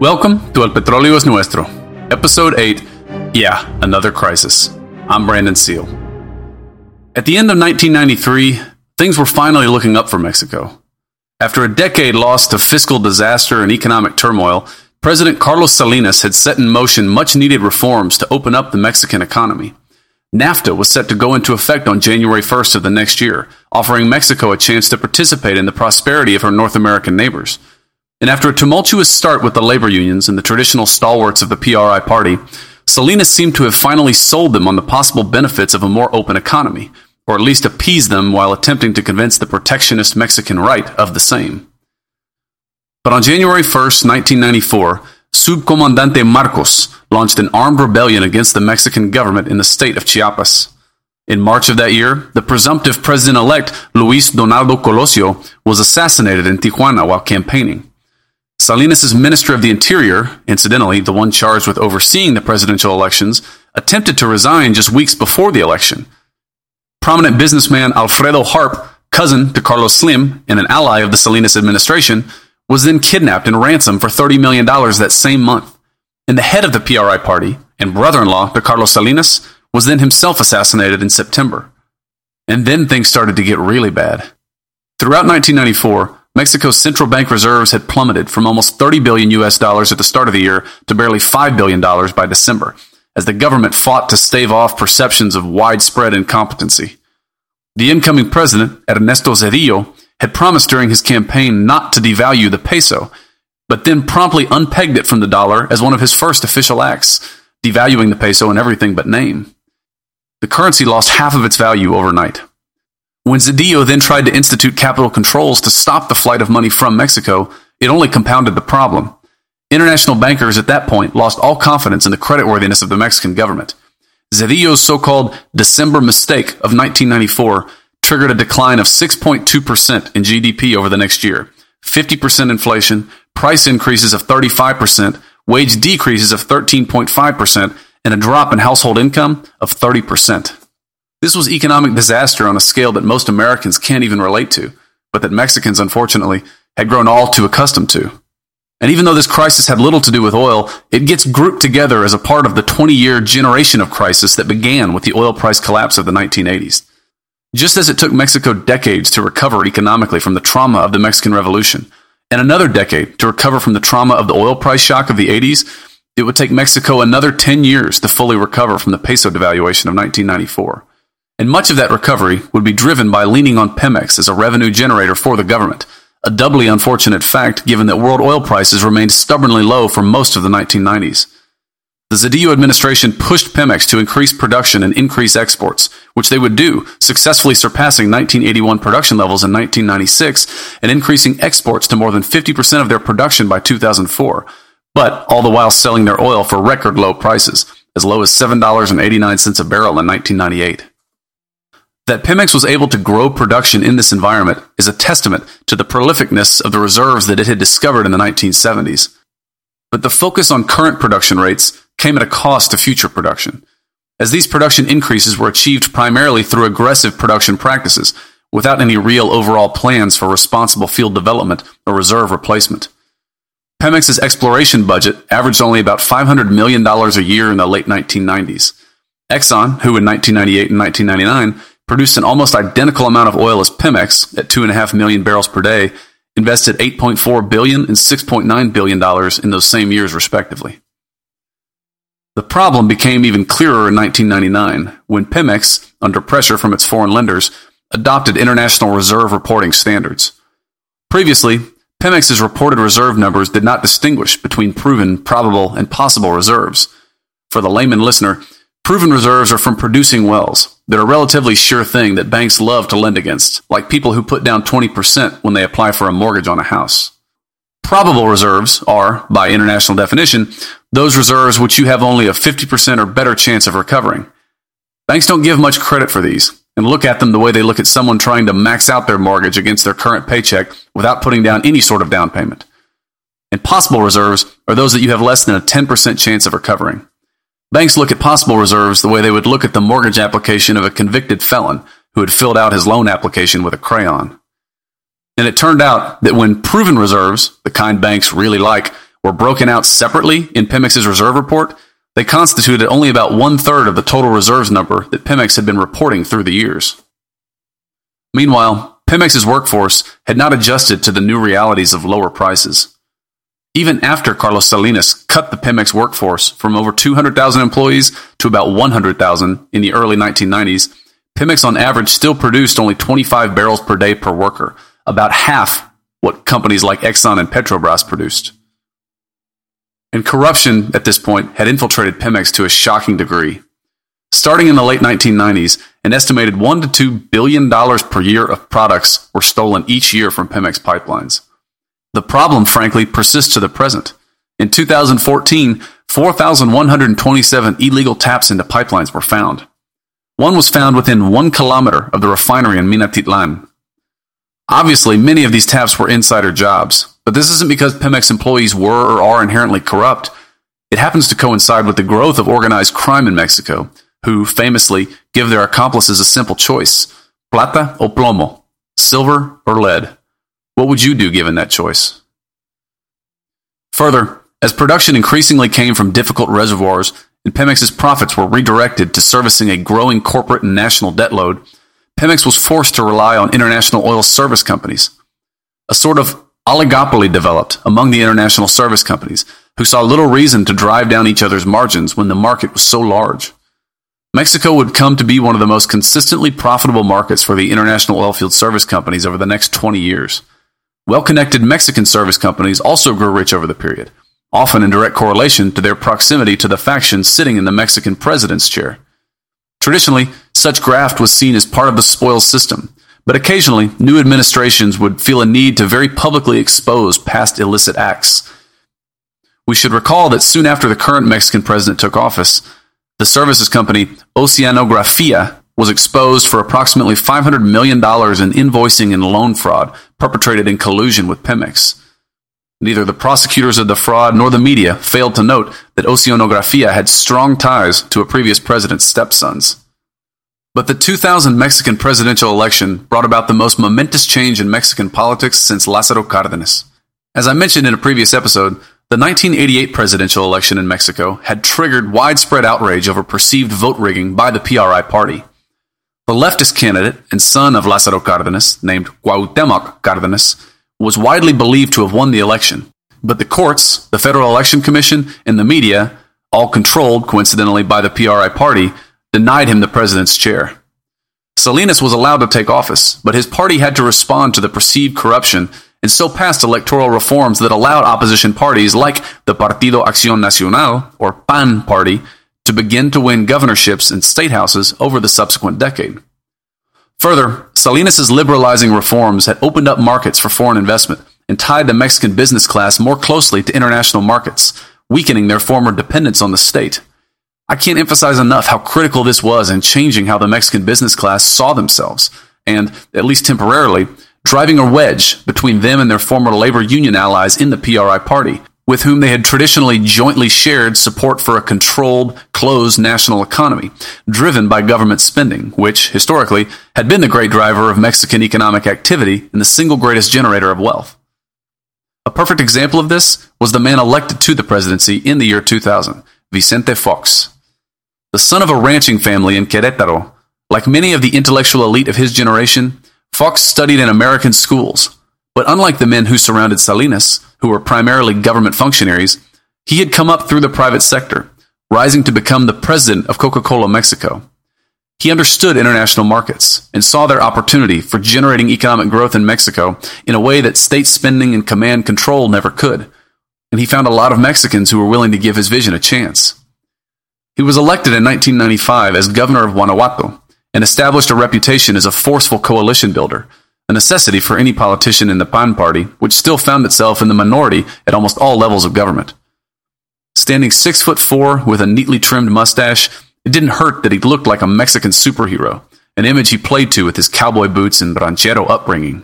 Welcome to El Petróleo es Nuestro, Episode 8, Yeah, Another Crisis. I'm Brandon Seal. At the end of 1993, things were finally looking up for Mexico. After a decade lost to fiscal disaster and economic turmoil, President Carlos Salinas had set in motion much-needed reforms to open up the Mexican economy. NAFTA was set to go into effect on January 1st of the next year, offering Mexico a chance to participate in the prosperity of her North American neighbors. And after a tumultuous start with the labor unions and the traditional stalwarts of the PRI party, Salinas seemed to have finally sold them on the possible benefits of a more open economy, or at least appeased them while attempting to convince the protectionist Mexican right of the same. But on January 1st, 1994, Subcomandante Marcos launched an armed rebellion against the Mexican government in the state of Chiapas. In March of that year, the presumptive president-elect Luis Donaldo Colosio was assassinated in Tijuana while campaigning. Salinas' Minister of the Interior, incidentally the one charged with overseeing the presidential elections, attempted to resign just weeks before the election. Prominent businessman Alfredo Harp, cousin to Carlos Slim and an ally of the Salinas administration, was then kidnapped and ransomed for $30 million that same month. And the head of the PRI party and brother-in-law to Carlos Salinas was then himself assassinated in September. And then things started to get really bad. Throughout 1994, Mexico's central bank reserves had plummeted from almost $30 billion at the start of the year to barely $5 billion by December, as the government fought to stave off perceptions of widespread incompetency. The incoming president, Ernesto Zedillo, had promised during his campaign not to devalue the peso, but then promptly unpegged it from the dollar as one of his first official acts, devaluing the peso in everything but name. The currency lost half of its value overnight. When Zedillo then tried to institute capital controls to stop the flight of money from Mexico, it only compounded the problem. International bankers at that point lost all confidence in the creditworthiness of the Mexican government. Zedillo's so-called December mistake of 1994 triggered a decline of 6.2% in GDP over the next year, 50% inflation, price increases of 35%, wage decreases of 13.5%, and a drop in household income of 30%. This was economic disaster on a scale that most Americans can't even relate to, but that Mexicans, unfortunately, had grown all too accustomed to. And even though this crisis had little to do with oil, it gets grouped together as a part of the 20-year generation of crisis that began with the oil price collapse of the 1980s. Just as it took Mexico decades to recover economically from the trauma of the Mexican Revolution, and another decade to recover from the trauma of the oil price shock of the 80s, it would take Mexico another 10 years to fully recover from the peso devaluation of 1994. And much of that recovery would be driven by leaning on Pemex as a revenue generator for the government, a doubly unfortunate fact given that world oil prices remained stubbornly low for most of the 1990s. The Zedillo administration pushed Pemex to increase production and increase exports, which they would do, successfully surpassing 1981 production levels in 1996 and increasing exports to more than 50% of their production by 2004, but all the while selling their oil for record low prices, as low as $7.89 a barrel in 1998. That Pemex was able to grow production in this environment is a testament to the prolificness of the reserves that it had discovered in the 1970s. But the focus on current production rates came at a cost to future production, as these production increases were achieved primarily through aggressive production practices, without any real overall plans for responsible field development or reserve replacement. Pemex's exploration budget averaged only about $500 million a year in the late 1990s. Exxon, who in 1998 and 1999 produced an almost identical amount of oil as Pemex at 2.5 million barrels per day, invested $8.4 billion and $6.9 billion in those same years, respectively. The problem became even clearer in 1999, when Pemex, under pressure from its foreign lenders, adopted international reserve reporting standards. Previously, Pemex's reported reserve numbers did not distinguish between proven, probable, and possible reserves. For the layman listener, proven reserves are from producing wells. They're a relatively sure thing that banks love to lend against, like people who put down 20% when they apply for a mortgage on a house. Probable reserves are, by international definition, those reserves which you have only a 50% or better chance of recovering. Banks don't give much credit for these, and look at them the way they look at someone trying to max out their mortgage against their current paycheck without putting down any sort of down payment. And possible reserves are those that you have less than a 10% chance of recovering. Banks look at possible reserves the way they would look at the mortgage application of a convicted felon who had filled out his loan application with a crayon. And it turned out that when proven reserves, the kind banks really like, were broken out separately in Pemex's reserve report, they constituted only about 1/3 of the total reserves number that Pemex had been reporting through the years. Meanwhile, Pemex's workforce had not adjusted to the new realities of lower prices. Even after Carlos Salinas cut the Pemex workforce from over 200,000 employees to about 100,000 in the early 1990s, Pemex on average still produced only 25 barrels per day per worker, about half what companies like Exxon and Petrobras produced. And corruption at this point had infiltrated Pemex to a shocking degree. Starting in the late 1990s, an estimated $1 to $2 billion per year of products were stolen each year from Pemex pipelines. The problem, frankly, persists to the present. In 2014, 4,127 illegal taps into pipelines were found. One was found within 1 kilometer of the refinery in Minatitlan. Obviously, many of these taps were insider jobs, but this isn't because Pemex employees were or are inherently corrupt. It happens to coincide with the growth of organized crime in Mexico, who famously give their accomplices a simple choice: plata o plomo, silver or lead. What would you do given that choice? Further, as production increasingly came from difficult reservoirs and Pemex's profits were redirected to servicing a growing corporate and national debt load, Pemex was forced to rely on international oil service companies. A sort of oligopoly developed among the international service companies, who saw little reason to drive down each other's margins when the market was so large. Mexico would come to be one of the most consistently profitable markets for the international oilfield service companies over the next 20 years. Well-connected Mexican service companies also grew rich over the period, often in direct correlation to their proximity to the faction sitting in the Mexican president's chair. Traditionally, such graft was seen as part of the spoils system, but occasionally new administrations would feel a need to very publicly expose past illicit acts. We should recall that soon after the current Mexican president took office, the services company Oceanografía was exposed for approximately $500 million in invoicing and loan fraud perpetrated in collusion with Pemex. Neither the prosecutors of the fraud nor the media failed to note that Oceanografía had strong ties to a previous president's stepsons. But the 2000 Mexican presidential election brought about the most momentous change in Mexican politics since Lázaro Cárdenas. As I mentioned in a previous episode, the 1988 presidential election in Mexico had triggered widespread outrage over perceived vote rigging by the PRI party. The leftist candidate and son of Lázaro Cárdenas, named Cuauhtémoc Cárdenas, was widely believed to have won the election. But the courts, the Federal Election Commission, and the media, all controlled, coincidentally, by the PRI party, denied him the president's chair. Salinas was allowed to take office, but his party had to respond to the perceived corruption and so passed electoral reforms that allowed opposition parties like the Partido Acción Nacional, or PAN party, to begin to win governorships and state houses over the subsequent decade. Further, Salinas' liberalizing reforms had opened up markets for foreign investment and tied the Mexican business class more closely to international markets, weakening their former dependence on the state. I can't emphasize enough how critical this was in changing how the Mexican business class saw themselves, and, at least temporarily, driving a wedge between them and their former labor union allies in the PRI party, with whom they had traditionally jointly shared support for a controlled, closed national economy, driven by government spending, which, historically, had been the great driver of Mexican economic activity and the single greatest generator of wealth. A perfect example of this was the man elected to the presidency in the year 2000, Vicente Fox. The son of a ranching family in Querétaro, like many of the intellectual elite of his generation, Fox studied in American schools, but unlike the men who surrounded Salinas, who were primarily government functionaries, he had come up through the private sector, rising to become the president of Coca-Cola Mexico. He understood international markets and saw their opportunity for generating economic growth in Mexico in a way that state spending and command control never could, and he found a lot of Mexicans who were willing to give his vision a chance. He was elected in 1995 as governor of Guanajuato and established a reputation as a forceful coalition builder, a necessity for any politician in the PAN party, which still found itself in the minority at almost all levels of government. Standing 6'4" with a neatly trimmed mustache, it didn't hurt that he looked like a Mexican superhero, an image he played to with his cowboy boots and ranchero upbringing.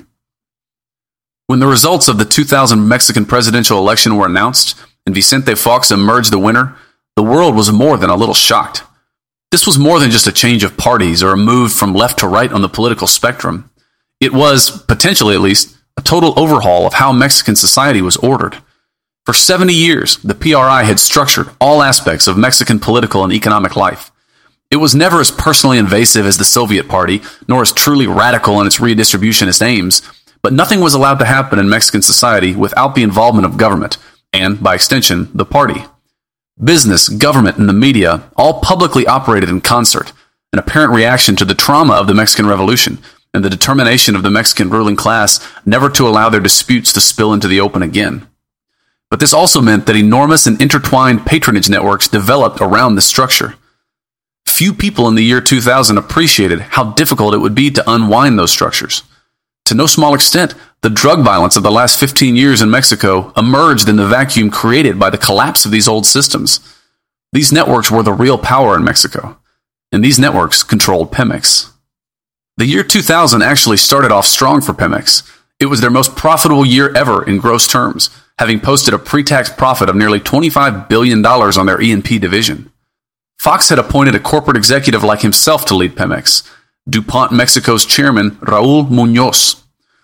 When the results of the 2000 Mexican presidential election were announced and Vicente Fox emerged the winner, the world was more than a little shocked. This was more than just a change of parties or a move from left to right on the political spectrum. It was, potentially at least, a total overhaul of how Mexican society was ordered. For 70 years, the PRI had structured all aspects of Mexican political and economic life. It was never as personally invasive as the Soviet Party, nor as truly radical in its redistributionist aims, but nothing was allowed to happen in Mexican society without the involvement of government, and, by extension, the party. Business, government, and the media all publicly operated in concert, an apparent reaction to the trauma of the Mexican Revolution and the determination of the Mexican ruling class never to allow their disputes to spill into the open again. But this also meant that enormous and intertwined patronage networks developed around this structure. Few people in the year 2000 appreciated how difficult it would be to unwind those structures. To no small extent, the drug violence of the last 15 years in Mexico emerged in the vacuum created by the collapse of these old systems. These networks were the real power in Mexico, and these networks controlled Pemex. The year 2000 actually started off strong for Pemex. It was their most profitable year ever in gross terms, having posted a pre-tax profit of nearly $25 billion on their E&P division. Fox had appointed a corporate executive like himself to lead Pemex, DuPont Mexico's chairman, Raul Muñoz.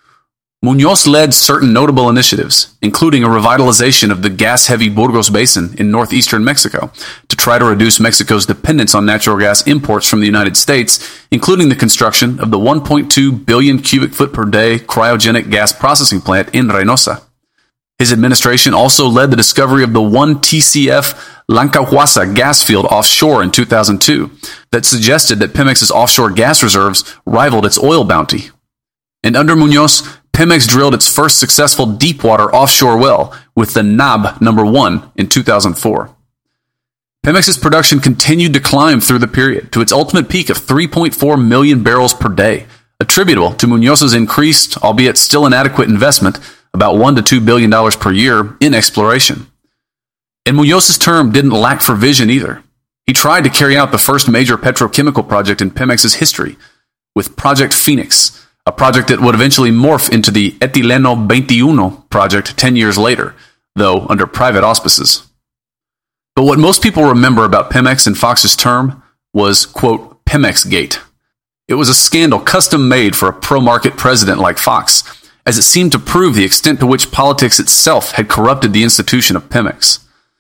Muñoz led certain notable initiatives, including a revitalization of the gas-heavy Burgos Basin in northeastern Mexico to try to reduce Mexico's dependence on natural gas imports from the United States, including the construction of the 1.2 billion cubic foot per day cryogenic gas processing plant in Reynosa. His administration also led the discovery of the 1 TCF Lancahuasa gas field offshore in 2002 that suggested that Pemex's offshore gas reserves rivaled its oil bounty. And under Muñoz, Pemex drilled its first successful deepwater offshore well with the NAB No. 1 in 2004. Pemex's production continued to climb through the period to its ultimate peak of 3.4 million barrels per day, attributable to Muñoz's increased, albeit still inadequate investment, about $1 to $2 billion per year, in exploration. And Muñoz's term didn't lack for vision either. He tried to carry out the first major petrochemical project in Pemex's history, with Project Phoenix, a project that would eventually morph into the Etileno 21 project 10 years later, though under private auspices. But what most people remember about Pemex in Fox's term was, quote, Pemex Gate. It was a scandal custom-made for a pro-market president like Fox, as it seemed to prove the extent to which politics itself had corrupted the institution of Pemex.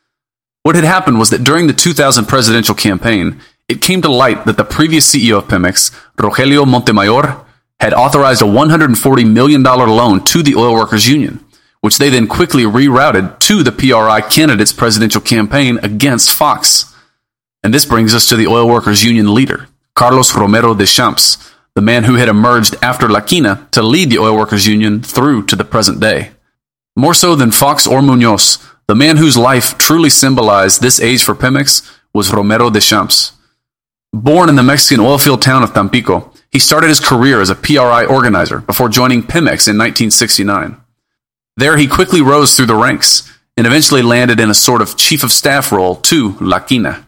What had happened was that during the 2000 presidential campaign, it came to light that the previous CEO of Pemex, Rogelio Montemayor, had authorized a $140 million loan to the Oil Workers Union, which they then quickly rerouted to the PRI candidate's presidential campaign against Fox. And this brings us to the Oil Workers Union leader, Carlos Romero Deschamps, the man who had emerged after La Quina to lead the Oil Workers Union through to the present day. More so than Fox or Muñoz, the man whose life truly symbolized this age for Pemex was Romero Deschamps. Born in the Mexican oilfield town of Tampico, he started his career as a PRI organizer before joining Pemex in 1969. There he quickly rose through the ranks and eventually landed in a sort of chief of staff role to La Quina.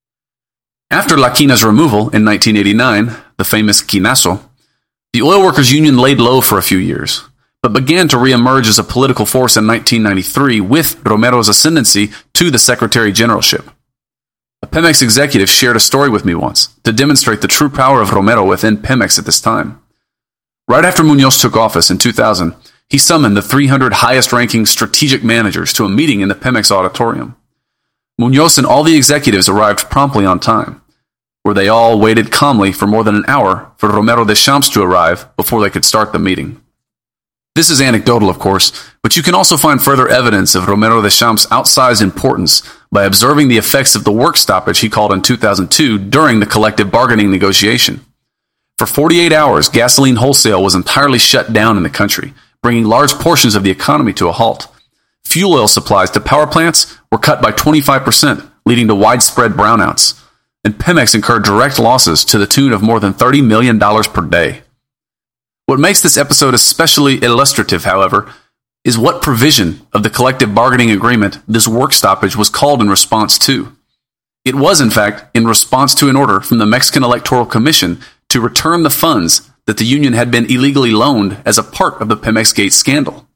After La Quina's removal in 1989, the famous Quinazo, the Oil Workers Union laid low for a few years, but began to reemerge as a political force in 1993 with Romero's ascendancy to the Secretary Generalship. A Pemex executive shared a story with me once to demonstrate the true power of Romero within Pemex at this time. Right after Muñoz took office in 2000, he summoned the 300 highest-ranking strategic managers to a meeting in the Pemex auditorium. Muñoz and all the executives arrived promptly on time, where they all waited calmly for more than an hour for Romero Deschamps to arrive before they could start the meeting. This is anecdotal, of course, but you can also find further evidence of Romero Deschamps' outsized importance by observing the effects of the work stoppage he called in 2002 during the collective bargaining negotiation. For 48 hours, gasoline wholesale was entirely shut down in the country, bringing large portions of the economy to a halt. Fuel oil supplies to power plants were cut by 25%, leading to widespread brownouts. And Pemex incurred direct losses to the tune of more than $30 million per day. What makes this episode especially illustrative, however, is what provision of the collective bargaining agreement this work stoppage was called in response to. It was, in fact, in response to an order from the Mexican Electoral Commission to return the funds that the union had been illegally loaned as a part of the Pemex Gate scandal.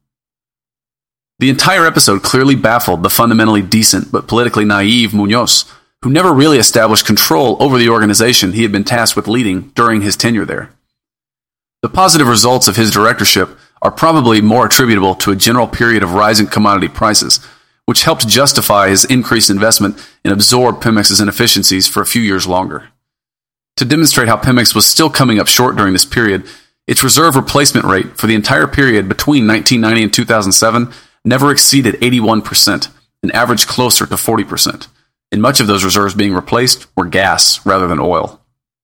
The entire episode clearly baffled the fundamentally decent but politically naive Muñoz, who never really established control over the organization he had been tasked with leading during his tenure there. The positive results of his directorship are probably more attributable to a general period of rising commodity prices, which helped justify his increased investment and absorb Pemex's inefficiencies for a few years longer. To demonstrate how Pemex was still coming up short during this period, its reserve replacement rate for the entire period between 1990 and 2007 never exceeded 81%, and averaged closer to 40%, and much of those reserves being replaced were gas rather than oil.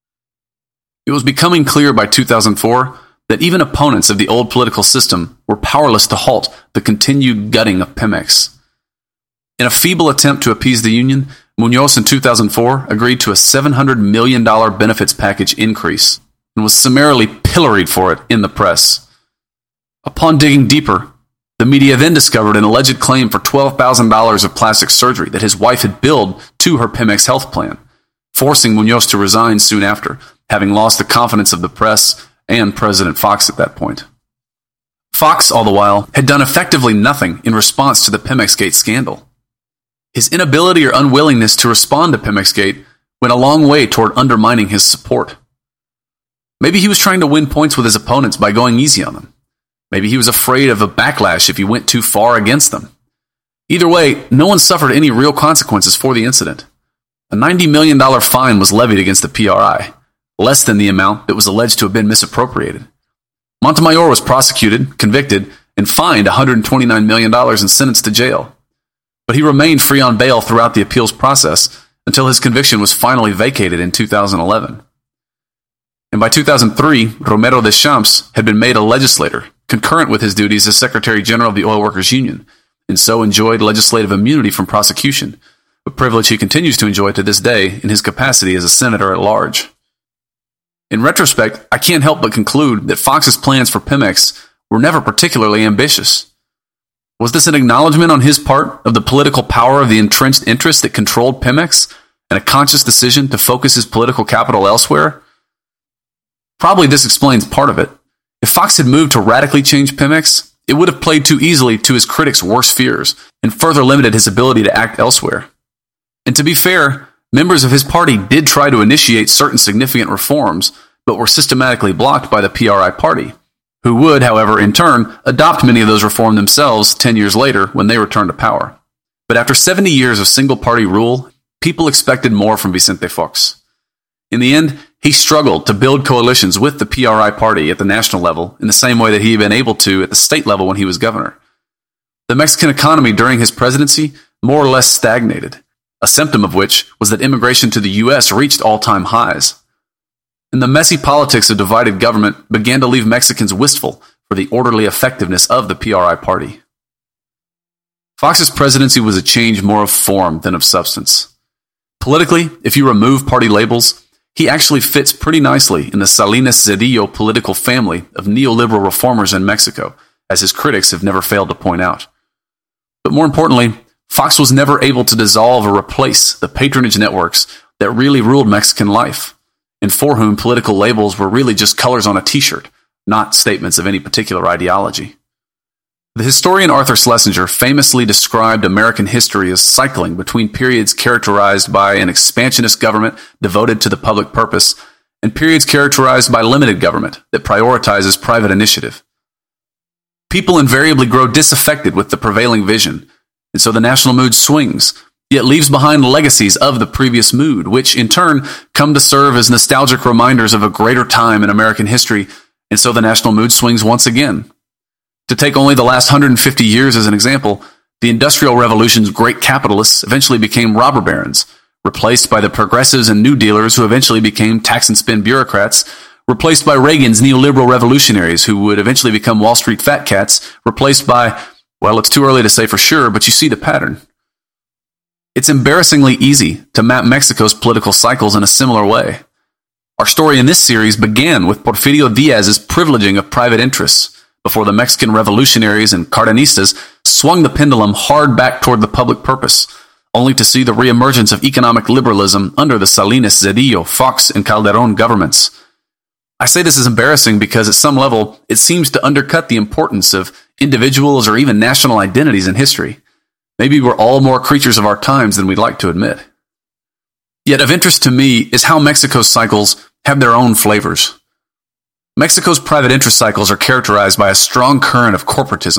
It was becoming clear by 2004 that even opponents of the old political system were powerless to halt the continued gutting of Pemex. In a feeble attempt to appease the union, Muñoz in 2004 agreed to a $700 million benefits package increase and was summarily pilloried for it in the press. Upon digging deeper, the media then discovered an alleged claim for $12,000 of plastic surgery that his wife had billed to her Pemex health plan, forcing Muñoz to resign soon after, having lost the confidence of the press and President Fox at that point. Fox, all the while, had done effectively nothing in response to the Pemexgate scandal. His inability or unwillingness to respond to Pemexgate went a long way toward undermining his support. Maybe he was trying to win points with his opponents by going easy on them. Maybe he was afraid of a backlash if he went too far against them. Either way, no one suffered any real consequences for the incident. A $90 million fine was levied against the PRI, less than the amount that was alleged to have been misappropriated. Montemayor was prosecuted, convicted, and fined $129 million and sentenced to jail. But he remained free on bail throughout the appeals process until his conviction was finally vacated in 2011. And by 2003, Romero Deschamps had been made a legislator, concurrent with his duties as Secretary General of the Oil Workers Union, and so enjoyed legislative immunity from prosecution, a privilege he continues to enjoy to this day in his capacity as a senator at large. In retrospect, I can't help but conclude that Fox's plans for Pemex were never particularly ambitious. Was this an acknowledgement on his part of the political power of the entrenched interests that controlled Pemex, and a conscious decision to focus his political capital elsewhere? Probably this explains part of it. If Fox had moved to radically change Pemex, it would have played too easily to his critics' worst fears, and further limited his ability to act elsewhere. And to be fair, members of his party did try to initiate certain significant reforms, but were systematically blocked by the PRI party, who would, however, in turn, adopt many of those reforms themselves 10 years later when they returned to power. But after 70 years of single-party rule, people expected more from Vicente Fox. In the end, he struggled to build coalitions with the PRI party at the national level in the same way that he had been able to at the state level when he was governor. The Mexican economy during his presidency more or less stagnated, a symptom of which was that immigration to the U.S. reached all-time highs. And the messy politics of divided government began to leave Mexicans wistful for the orderly effectiveness of the PRI party. Fox's presidency was a change more of form than of substance. Politically, if you remove party labels, he actually fits pretty nicely in the Salinas Zedillo political family of neoliberal reformers in Mexico, as his critics have never failed to point out. But more importantly, Fox was never able to dissolve or replace the patronage networks that really ruled Mexican life, and for whom political labels were really just colors on a t-shirt, not statements of any particular ideology. The historian Arthur Schlesinger famously described American history as cycling between periods characterized by an expansionist government devoted to the public purpose and periods characterized by limited government that prioritizes private initiative. People invariably grow disaffected with the prevailing vision, and so the national mood swings, yet leaves behind legacies of the previous mood, which in turn come to serve as nostalgic reminders of a greater time in American history, and so the national mood swings once again. To take only the last 150 years as an example, the Industrial Revolution's great capitalists eventually became robber barons, replaced by the progressives and New Dealers who eventually became tax and spend bureaucrats, replaced by Reagan's neoliberal revolutionaries who would eventually become Wall Street fat cats, replaced by, well, it's too early to say for sure, but you see the pattern. It's embarrassingly easy to map Mexico's political cycles in a similar way. Our story in this series began with Porfirio Diaz's privileging of private interests, before the Mexican revolutionaries and Cardenistas swung the pendulum hard back toward the public purpose, only to see the reemergence of economic liberalism under the Salinas, Zedillo, Fox, and Calderón governments. I say this is embarrassing because at some level it seems to undercut the importance of individuals or even national identities in history. Maybe we're all more creatures of our times than we'd like to admit. Yet of interest to me is how Mexico's cycles have their own flavors. Mexico's private interest cycles are characterized by a strong current of corporatism,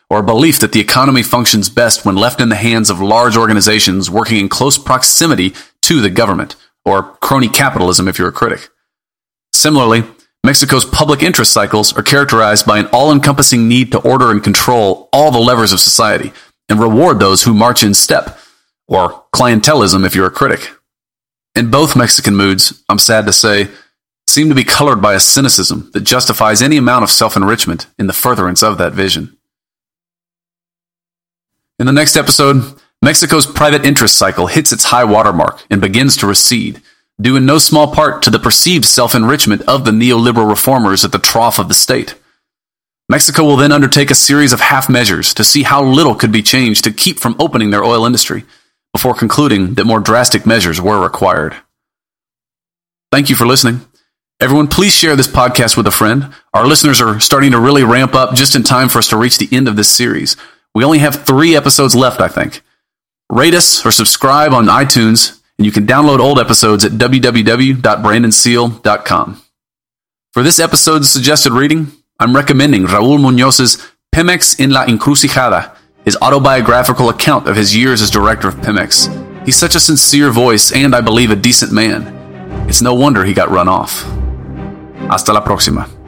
or a belief that the economy functions best when left in the hands of large organizations working in close proximity to the government, or crony capitalism if you're a critic. Similarly, Mexico's public interest cycles are characterized by an all-encompassing need to order and control all the levers of society and reward those who march in step, or clientelism if you're a critic. In both Mexican moods, I'm sad to say, seem to be colored by a cynicism that justifies any amount of self-enrichment in the furtherance of that vision. In the next episode, Mexico's private interest cycle hits its high watermark and begins to recede, due in no small part to the perceived self-enrichment of the neoliberal reformers at the trough of the state. Mexico will then undertake a series of half measures to see how little could be changed to keep from opening their oil industry, before concluding that more drastic measures were required. Thank you for listening. Everyone, please share this podcast with a friend. Our listeners are starting to really ramp up just in time for us to reach the end of this series. We only have 3 episodes left, I think. Rate us or subscribe on iTunes, and you can download old episodes at www.brandonseal.com. For this episode's suggested reading, I'm recommending Raúl Muñoz's Pemex en la Encrucijada, his autobiographical account of his years as director of Pemex. He's such a sincere voice and, I believe, a decent man. It's no wonder he got run off. Hasta la próxima.